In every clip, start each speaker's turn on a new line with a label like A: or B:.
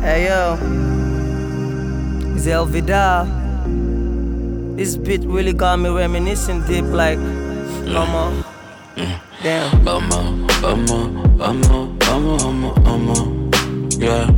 A: Hey yo, it's El Vidal. This beat really got me reminiscing deep like Mama. Damn.
B: Yeah.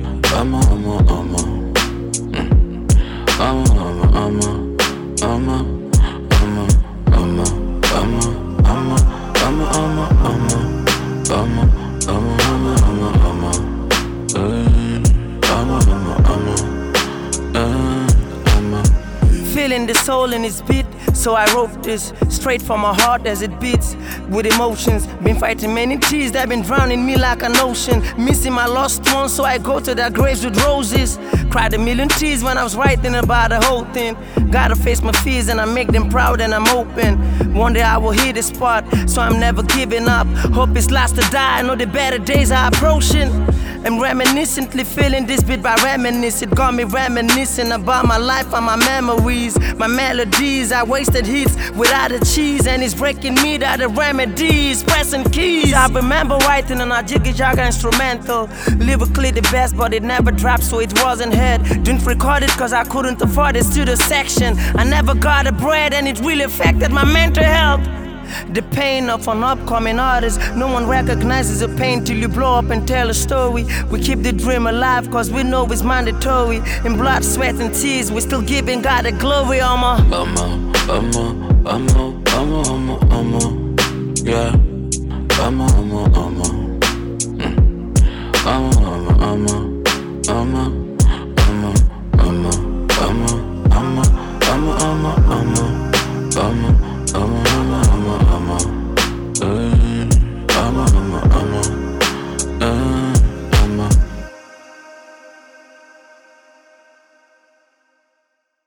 A: Feeling the soul in his beat, so I wrote this straight from my heart as it beats with emotions. Been fighting many tears that been drowning me like an ocean. Missing my lost ones, so I go to their graves with roses. Cried a million tears when I was writing about the whole thing. Gotta face my fears and I make them proud and I'm open. One day I will hit the spot, so I'm never giving up. Hope it's last to die, I know the better days are approaching. I'm reminiscently feeling this beat by reminisce. It got me reminiscing about my life and my memories, my melodies. I wasted hits without a cheese, and it's breaking me that the remedies, pressing keys. I remember writing on a jiggy jagger instrumental, lyrically the best, but it never dropped, so it wasn't heard. Didn't record it cause I couldn't afford the studio section. I never got a bread, and it really affected my mental health. The pain of an upcoming artist, no one recognizes the pain till you blow up and tell a story. We keep the dream alive cause we know it's mandatory. In blood, sweat and tears, we still giving God the glory.
B: Yeah.